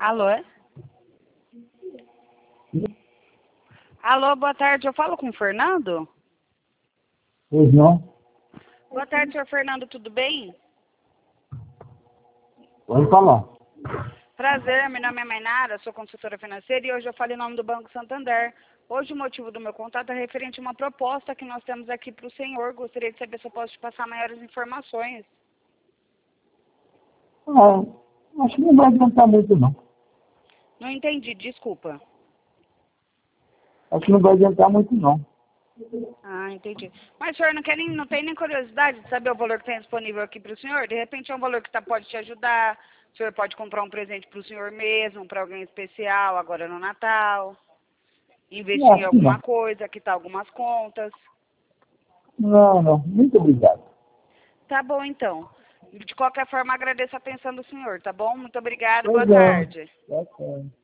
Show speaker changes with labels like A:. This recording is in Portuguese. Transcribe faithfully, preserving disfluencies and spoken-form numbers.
A: Alô? Alô, boa tarde. Eu falo com o Fernando?
B: Pois não?
A: Boa tarde, senhor Fernando. Tudo bem?
B: Pode falar.
A: Prazer, meu nome é Mainara, sou consultora financeira e hoje eu falo em nome do Banco Santander. Hoje o motivo do meu contato é referente a uma proposta que nós temos aqui para o senhor. Gostaria de saber se eu posso te passar maiores informações.
B: Ah, acho que não vai adiantar muito, não.
A: Não entendi, desculpa.
B: Acho que não vai adiantar muito, não.
A: Ah, entendi. Mas o senhor não, quer nem, não tem nem curiosidade de saber o valor que tem disponível aqui para o senhor? De repente é um valor que tá, pode te ajudar. O senhor pode comprar um presente para o senhor mesmo, para alguém especial, agora no Natal. Investir
B: Não,
A: em
B: acho que
A: alguma
B: não.
A: coisa, quitar algumas contas.
B: Não, não. Muito obrigado.
A: Tá bom, então. De qualquer forma, agradeço a atenção do senhor, tá bom? Muito obrigada, boa
B: Pois é.
A: tarde.
B: Tá certo.